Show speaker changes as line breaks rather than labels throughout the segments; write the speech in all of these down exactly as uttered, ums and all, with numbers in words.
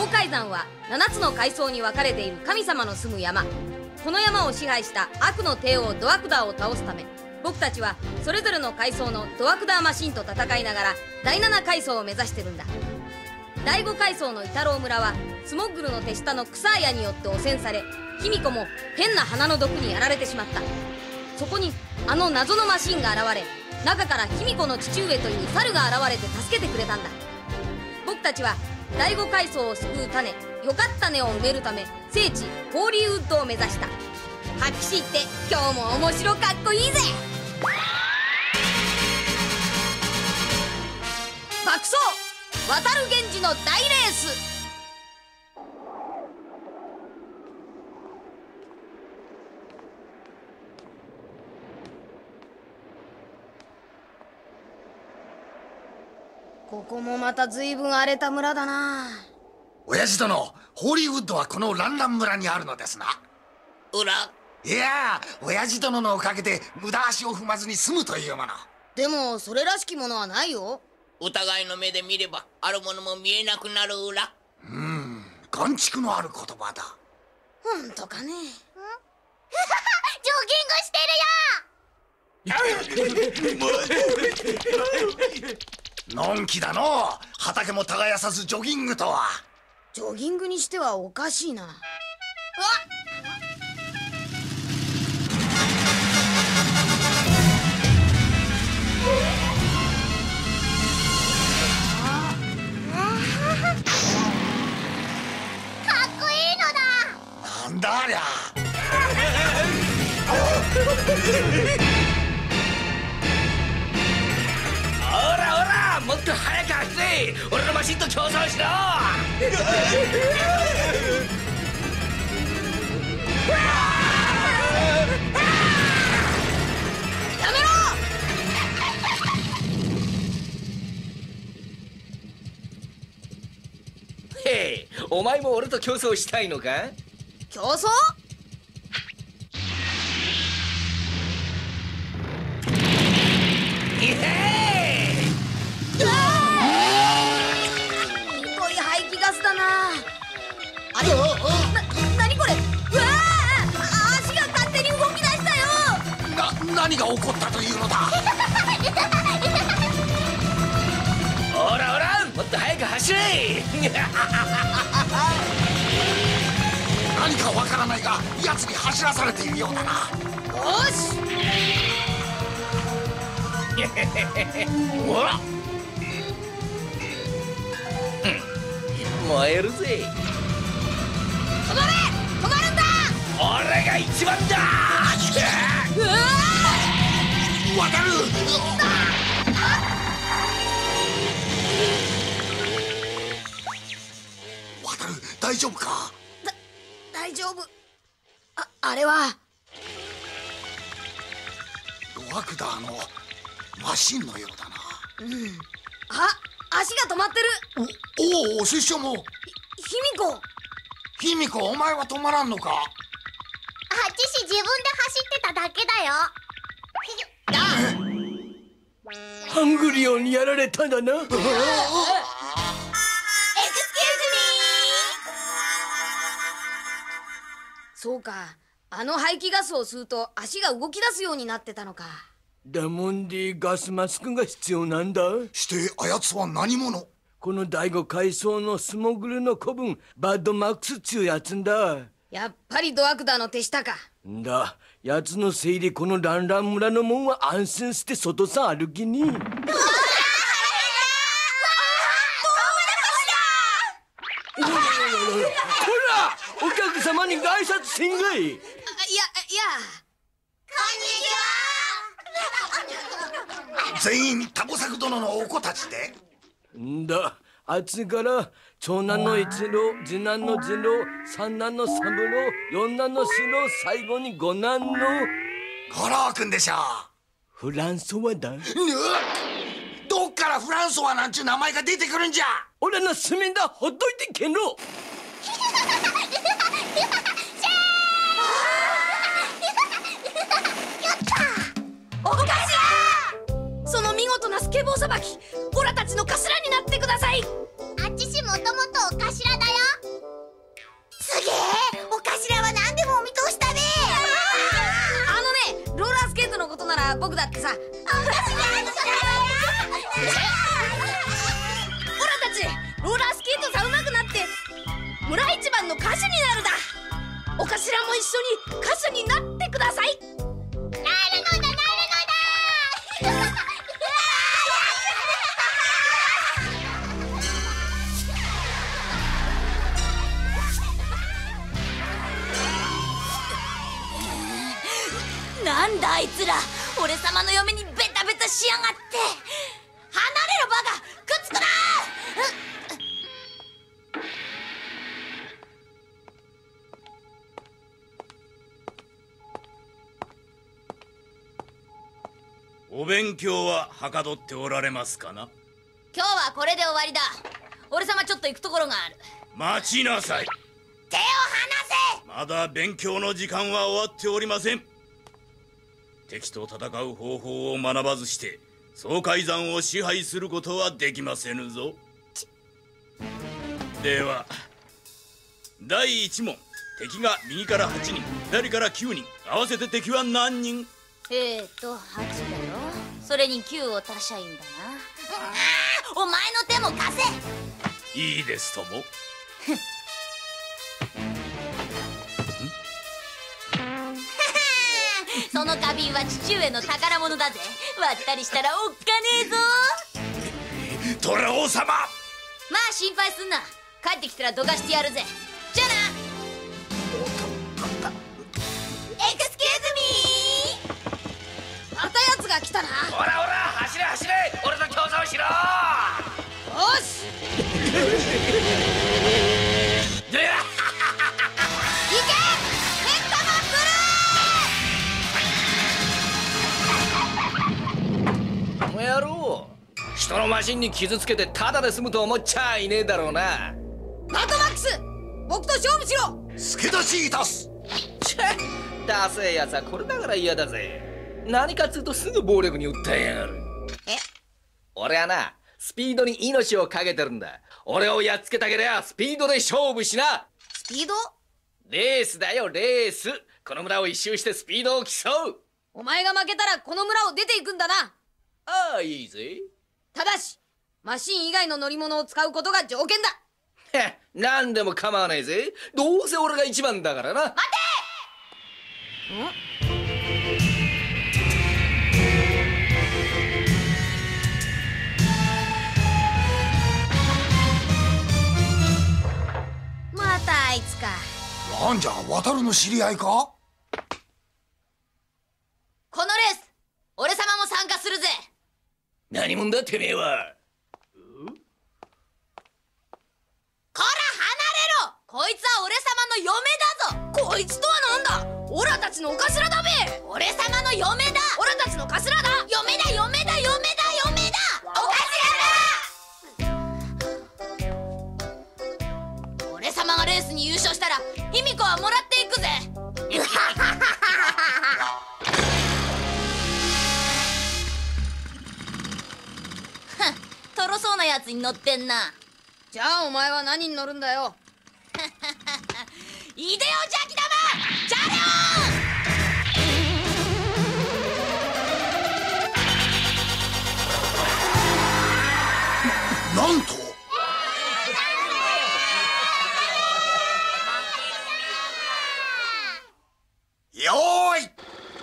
海山はななつの階層に分かれている神様の住む山。この山を支配した悪の帝王ドアクダーを倒すため、僕たちはそれぞれの階層のドアクダーマシンと戦いながらだいなな階層を目指してるんだ。だいご階層のイタロウ村はスモッグルの手下のクサーヤによって汚染され、卑弥呼も変な花の毒にやられてしまった。そこにあの謎のマシンが現れ、中から卑弥呼の父上という猿が現れて助けてくれたんだ。僕たちはだいご階層を救う種、よかった種を埋めるため聖地ホーリーウッドを目指した。発揮しって今日も面白かっこいいぜ。爆走渡る源氏の大レース。ここもまた随分荒れた村だな。
親父殿、ホーリーウッドはこのランラン村にあるのですな。
裏
いやー、親父殿のおかげで無駄足を踏まずに済むというもの。
でもそれらしきものはないよ。
疑いの目で見ればあるものも見えなくなる裏。
うーん、眼蓄のある言葉だ。
ほんとかね。んジョ
ギングしてるよ。のんきだの。畑も耕さずジョギングとは。
ジョギングにしてはおかしいな。うわっ、
かっこいいのだ。
なんだありゃ。
おらおら、もっと早く走れ。俺のマシンと競争しろ。
やめろ。
へい、お前も俺と競争したいのか？
競争？
イエーイ！
ひどい排気ガスだな。あれ？な、なにこれ？うわあ、足が勝手に動き出したよ。
な、何が起こったというのだ。
おらおら、もっと早く走れ。
何かわからないが、奴に走らされているようだな。
よし。
ほら、うん、燃えるぜ。
止まれ！止まるんだ！
俺が一番だ！
うわ
渡る！渡る、大丈夫か？
だ、大丈夫。あ、あれは
ドアクダーのマシンのようだな。
うん。あ、足が止まってる。
お、おお、拙者も。
ひ、卑弥呼。
卑弥呼、お前は止まらんのか？
あっちし自分で走ってただけだよ。
ハングリオンにやられたんだな。
エクスキューズミ
そうか、あの排気ガスを吸うと足が動き出すようになってたのか。
だもんでガスマスクが必要なんだ。
してあやつは何者？
このだいご階層のスモグルの子分バッドマックスっちゅうやつんだ。
やっぱりドアクダーの手下か。
んだ、やつのせいでこのランラン村のもんは安心して外さ歩きに。ほら、お客様にご挨拶せんがい。
あ、いや、いや。
全員タコサク殿のお子たちで？
んだ、あっちから長男の一郎、次男の次郎、三男の三郎、四男の四郎、最後に五男の
五郎くんでしょう。
フランソワだ。
ぬどっからフランソワなんちゅう名前が出てくるんじゃ。
俺の住みだ、ほっといてけんろ。
お頭！その見事なスケボーさばき、オラたちの頭になってください。
あっちしもともとお頭だよ。
ってさ。
おかしい。
オラたちローラースケートさうまくなって村一番の歌手になるだ。お頭も一緒に歌手になってください。
なるのだなるのだ
なんだあいつら、俺様の嫁にベタベタしやがって。離れろバカ、くっつくな。
お勉強ははかどっておられますかな。
今日はこれで終わりだ。俺様ちょっと行くところがある。
待ちなさい。
手を離せ。
まだ勉強の時間は終わっておりません。敵と戦う方法を学ばずして総海山を支配することはできませぬぞ。ではだいいち問、敵が右からはちにん、左からきゅうにん、合わせて敵は何人？
えーとはちだよ。それにきゅうを足しゃいいんだな。お前の手も貸せ。
いいですとも。
その花瓶は父上の宝物だぜ。割ったりしたらおっかねえぞ。
トラ王様、
まあ心配すんな。帰ってきたらどかしてやるぜ。じゃあな。エクスキューズミー。
またやつが来たな。
オラオラ、走れ走れ、俺と競争しろ。
よし
でや
この野郎、人のマシンに傷つけてタダで済むと思っちゃいねえだろうな。
マッドマックス、僕と勝負しろ。
助出しいたす。
チェッ、ダセえやつはこれだから嫌だぜ。何かっつうとすぐ暴力に訴えやがる。
え、
俺はな、スピードに命をかけてるんだ。俺をやっつけたけりゃスピードで勝負しな。
スピード？
レースだよ、レース。この村を一周してスピードを競う。
お前が負けたらこの村を出ていくんだな。
ああ、いいぜ。
ただしマシン以外の乗り物を使うことが条件だ。
へ、何でも構わねえぜ。どうせ俺が一番だからな。待て！
またあいつか。
なんじゃ、渡るの知り合いか？
このレース俺様も参加するぜ。
何者だてめえは。
こら離れろ。こいつは俺様の嫁だぞ。
こいつとはなんだ。オラたちのお頭だべ。
俺様の嫁だ。
オラたちの頭だ。
嫁だ嫁だ嫁だ嫁だ。お頭だ。俺様がレースに優勝したら卑弥呼はもらっていくぜ。とろそうなやつに乗ってんな。
じゃあお前は何に乗るんだよ。
イデオジャキダマチャレ
ン。なんとよーい。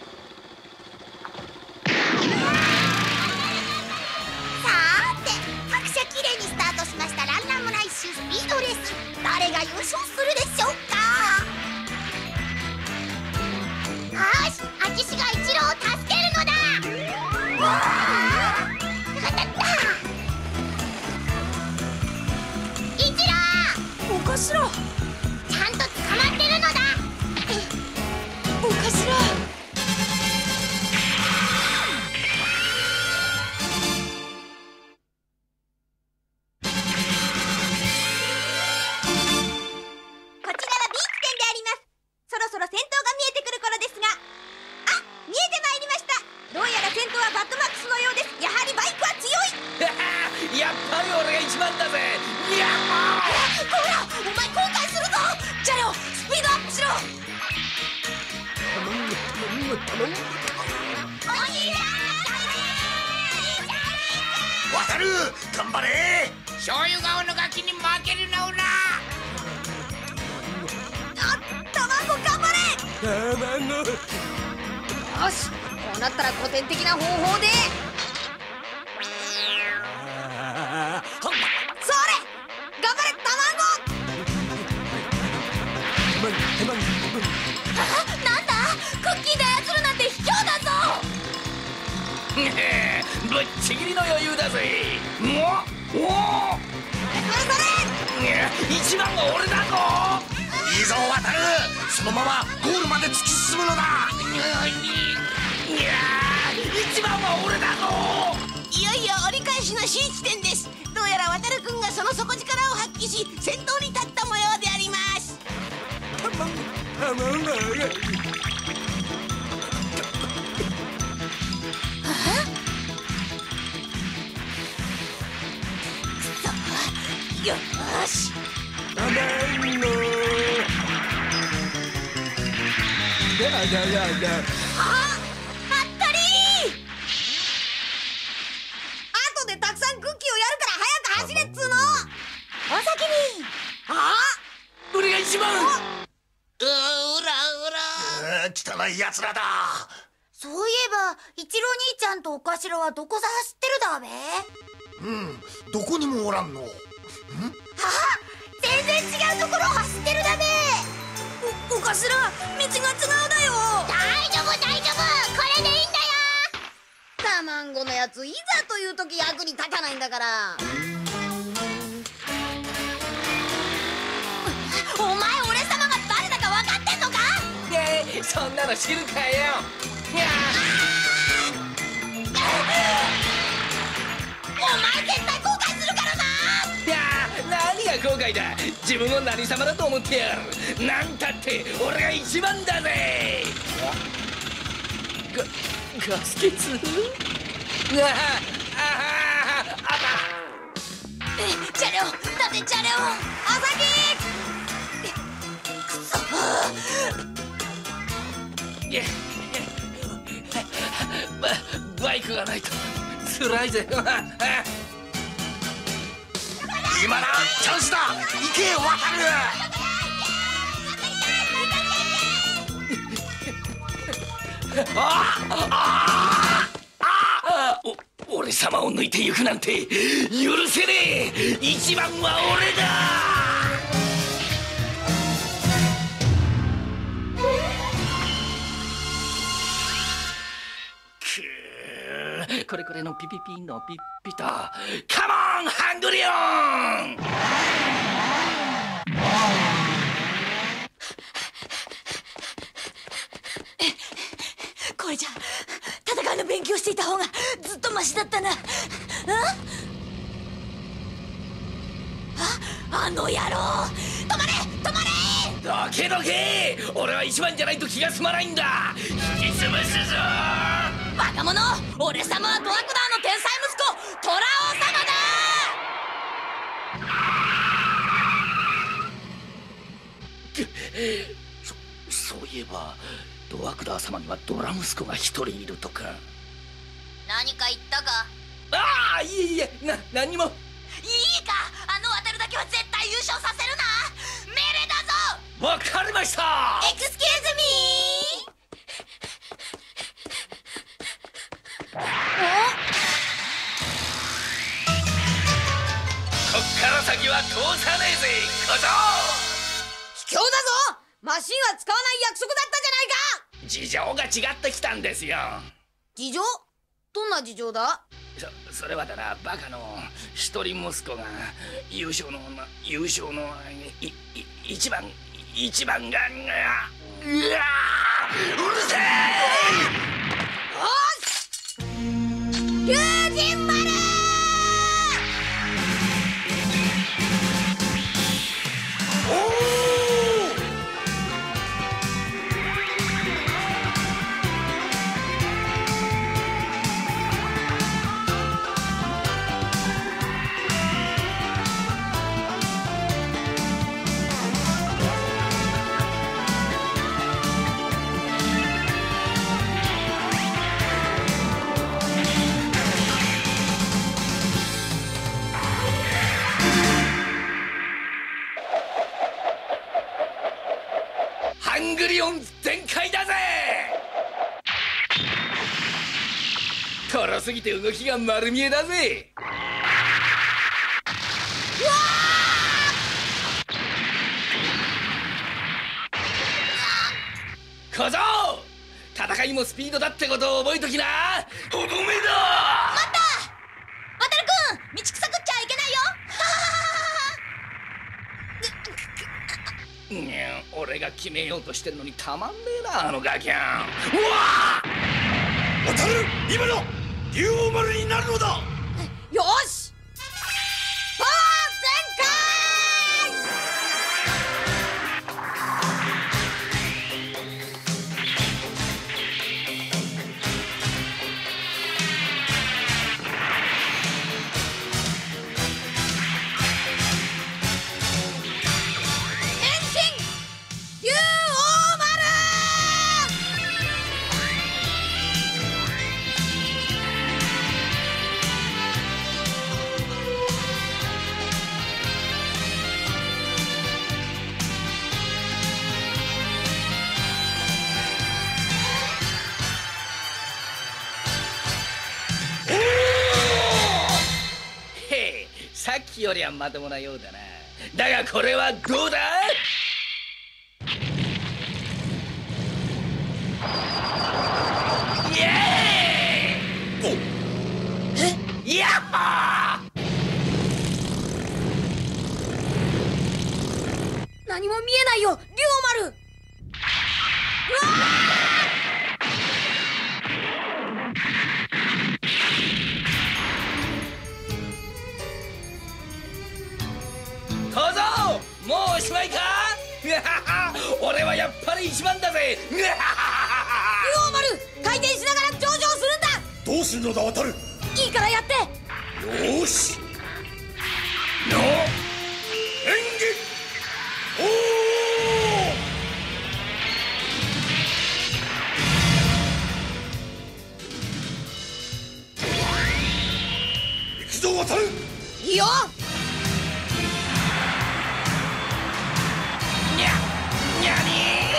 きれいにスタートしましたランナー村一周スピードレース。誰が優勝するでしょうか。よし、あちしが一郎を助けるのだ。わあ、当たった。一郎、
お頭、
ちゃんと捕まってるのだ。
お頭。
おじいさん
渡る頑張れ。
醤油顔のガキに負けるなオラ。
あ、卵頑張れ。
卵。
よし、こうなったら古典的な方法で。それ、頑張れ卵。
なんだ、クッキーで操るなんて卑怯だぞ。
ぶっちぎりの余裕だぜ。もう、おお。一番は俺だぞ。
いいぞ渡る、そのままゴールまで突き進むのだ。
いや一番は俺だぞ。
いよいよ折り返しの新地点です。どうやら渡るくんがその底力を発揮し先頭に立った模様であります。よし。
あ、あったりー。後でたくさんクッキーをやるから早く走れっつうの。
お先に。
あ、
俺が一番。
うー、おらおら。
うー汚いやつらだ。
そういえば一郎兄ちゃんとお頭はどこさ走ってるだべ。
うん、どこにもおらんの。
全然違うところを走ってるだべ。
お、お頭、道が違うだよ。
大丈夫大丈夫、これでいいんだよ。
卵のやつ、いざという時役に立たないんだから。
お前、俺様が誰だか分かってんのか。
ねえ、そんなの知るかよ。いや
お前絶対後悔するからな。
いや何が後悔だ。自分を何様だと思ってやる。なんたって俺が一番だぜ。ガガス欠。あああああ
え、チャレオ、だってチャレオ。
あさ
くそ。
いやババイクがないと辛いぜ。
今だ、チャンスだ。行け渡る。
あああお俺様を抜いてゆくなんて許せねえ。一番は俺だ。これこれのピピピのピッピとカモンハングリオン。
これじゃ戦いの勉強していた方がずっとマシだったな。ああ、あの野郎。止まれ止まれ。
どけどけ。俺は一番じゃないと気が済まないんだ。引き潰すぞ。
バカ者、俺様はドラクダーの天才息子トラ王様
だ。そそういえばドワクダー様にはドラ息子が一人いるとか。
何か言ったか。
ああ、いえいえ、な何にも。
いいか、あの渡るだけは絶対優勝させるな。命令だぞ。
わかりました。
エクスキューズミー。
こっから先は通さねえぜ小僧。
卑怯だぞ。マシンは使わない約束だったじゃないか。
事情が違ってきたんですよ。
事情？どんな事情だ？
そそれはだな、バカの一人息子が優勝の優勝のいい一番一番がうわうるせえ。
龍神丸。
オン全開だぜ。辛すぎて動きが丸見えだぜ。小僧、戦いもスピードだってことを覚えときな。おごめだ。
待った、渡るくん、道草食っちゃいけないよ。
にゃ俺が決めようとしてんのにたまんねえな、あのガキャン。うわ
渡る、今の竜王丸になるのだ。
よし、パワー全開。
さっきよりはまともなようだな。だがこれはどうだ。イエーイ。え、ヤッホー。
何も見えないよ、竜王丸。うわ
小僧、もうおしまいか。俺はやっぱり一番だぜ。
竜王丸、回転しながら上昇するんだ。
どうするのだ渡る。
いいからやって。
よーし。の演技。おお。行くぞ渡る。
いいよ。
にゃにゃに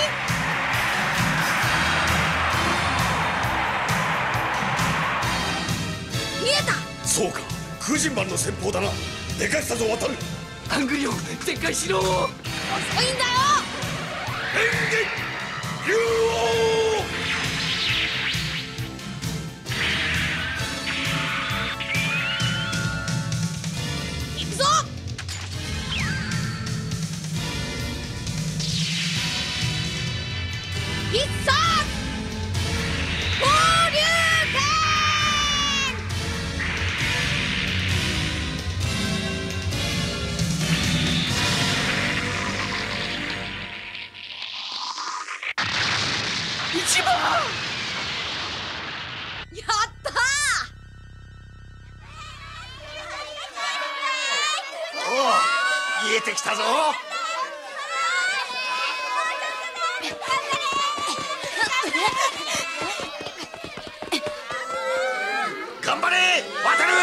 ー。見えた。
そうか、空人丸の戦法だな。でかしたぞ渡る。
アングリオン、撤回しろ。
遅いんだよ。
演技竜王。
行くぞ。必殺放流剣。
一番。
やった
おお、見えてきたぞ。頑張れ渡る。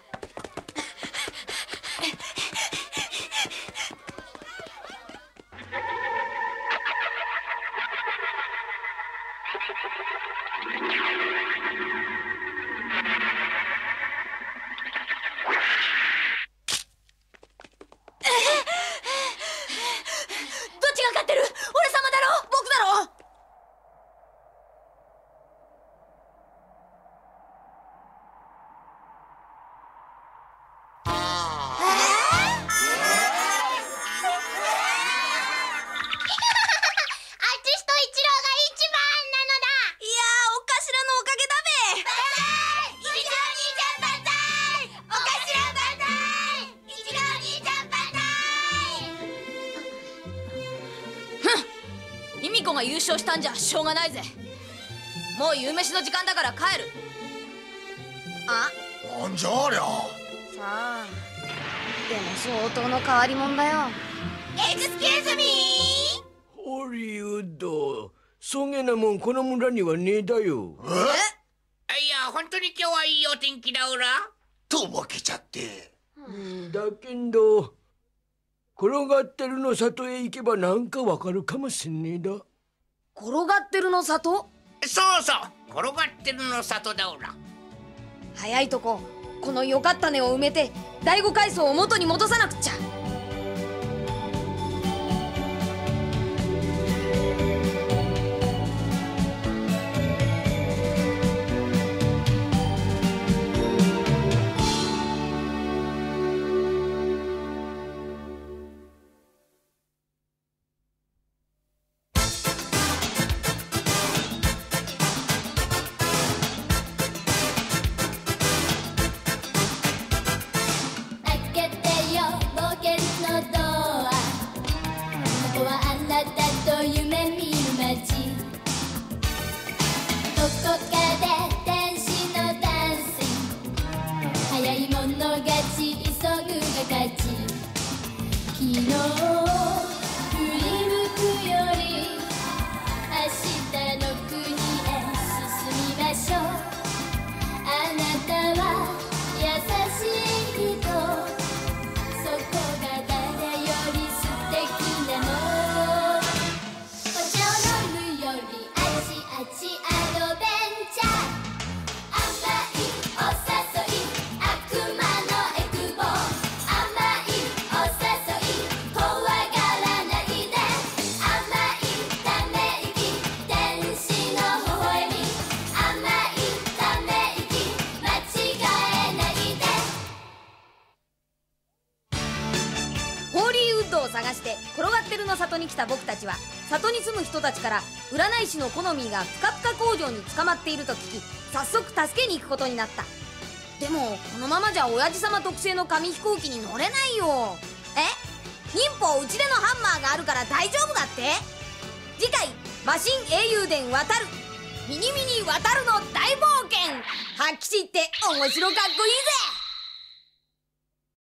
どっちが勝ってる？俺様だろ？僕だろ？
ミミコが優勝したんじゃしょうがないぜ。もう夕飯の時間だから帰る。あ、
なんじゃありゃ。
さあ、でも相当の変わり者だよ。
エクスキューズミー。
ホリウッド、そげなもんこの村にはねえだよ。
え？
いや、本当に今日はいいお天気だおら。
とぼけちゃって。
だけど転がってるの里へ行けばなんかわかるかもしんねえだ。
転がってるの里？
そうそう、転がってるの里だおら。
早いとここのよかったねを埋めて第五階層を元に戻さなくっちゃ。転がってるの里に来た僕たちは里に住む人たちから占い師のコノミーがプカプカ工場に捕まっていると聞き、早速助けに行くことになった。でもこのままじゃ親父様特製の紙飛行機に乗れないよ。え、忍法うちでのハンマーがあるから大丈夫だって。次回マシン英雄伝渡るミニミニ渡るの大冒険発揮して面白かっこいいぜ。